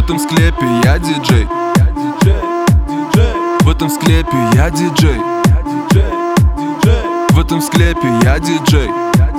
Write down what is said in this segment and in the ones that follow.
этом склепе я диджей. В этом склепе я диджей. В этом склепе я диджей.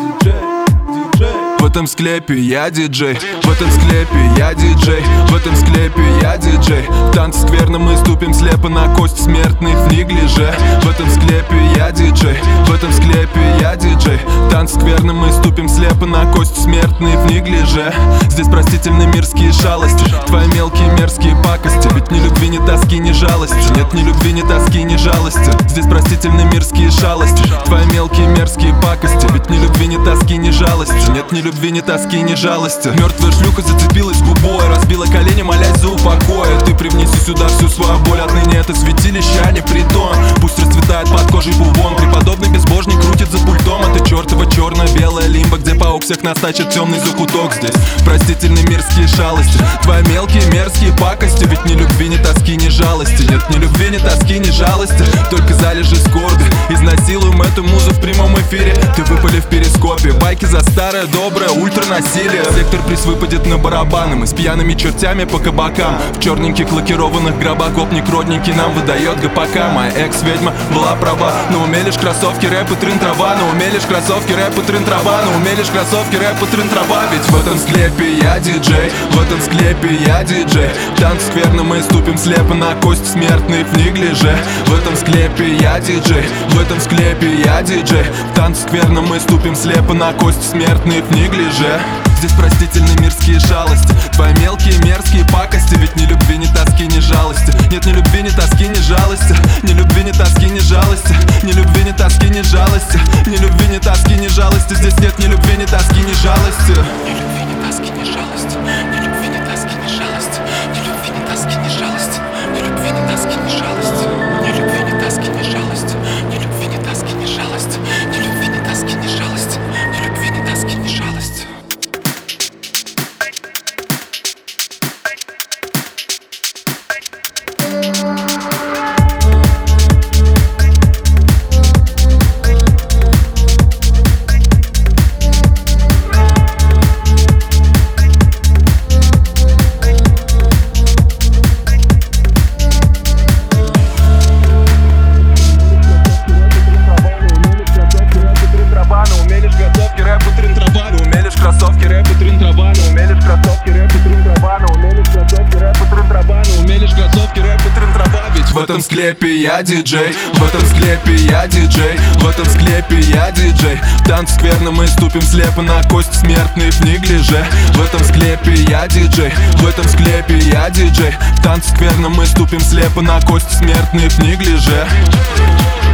В этом склепе я диджей. В этом склепе я диджей. В этом склепе я диджей. Танцы скверно мы ступим слепо на кость смертных в неглиже. В этом склепе я диджей. В этом склепе я диджей. Танцы скверно мы ступим слепо на кость смертных в неглиже. Здесь простительны мирские шалости, твои мелкие мерзкие пакости. Ведь ни любви, ни тоски, ни жалости. Нет ни любви, ни тоски, ни жалости. Здесь простительны мирские шалости, твои мелкие мерзкие пакости. Ведь ни любви, ни тоски, ни жалости. Нет ни любви, ни тоски, ни жалости. Мертвая шлюха зацепилась губой, разбила колени, молясь за упокой. Ты привнеси сюда всю свою боль. Отныне это святилище, а не притон. Пусть расцветает под кожей бубон. Преподобный безбожник крутит за пультом. Это чертова черно-белая лимба, где паук всех нас тащит темный закуток. Здесь простительны мирские шалости, твои мелкие мерзкие пакости. Ведь ни любви, ни тоски, ни жалости. Нет ни любви, ни тоски, ни жалости. Только залежи скорби. Изнасилуем эту музу в прямом эфире. Ты выпали в перископе. Байки за старое доброе ультранасилие. Сектор приз выпадет на барабаны. Мы с пьяными чертями по кабакам. В черненьких лакированных гробах гопник родненький нам выдает ГПК. Моя экс-ведьма была права. На уме лишь кроссовки, рэп и трын-трава. На уме лишь кроссовки, рэп и трын-трава. На уме лишь кроссовки, рэп и трын-трава. Ведь в этом склепе я диджей. В этом склепе я диджей. Танцы скверно мы ступим слепо на кость смертных в неглиже. В этом склепе я диджей. В этом склепе я диджей. Танцы скверно мы ступим слепо на кость смертных в неглиже. Здесь простительны мирские шалости, твои мелкие мерзкие пакости. Ведь ни любви, ни тоски, ни жалости. Нет ни любви, ни тоски, ни жалости. Ни любви, ни тоски, ни жалости. Ни любви, ни тоски, ни жалости. Ни любви, ни тоски, ни жалости. Здесь нет ни любви, ни тоски, ни жалости. Ни любви, ни тоски, ни жалости. Ни любви, ни тоски, ни жалости. Ни любви, ни тоски, ни жалости. Ни любви, ни тоски, ни жалости. Ни любви, ни тоски, ни жалости. Ни любви, ни тоски, ни жалости. Ни любви, ни тоски, ни жалости. Ни любви, ни тоски, ни жалости. В этом склепе я диджей. В этом склепе я диджей. В этом склепе я диджей. Танцы скверно мы ступим слепо на кость смертных в неглиже. В этом склепе я диджей. В этом склепе я диджей. Танцы скверно мы ступим слепо на кость смертных в неглиже.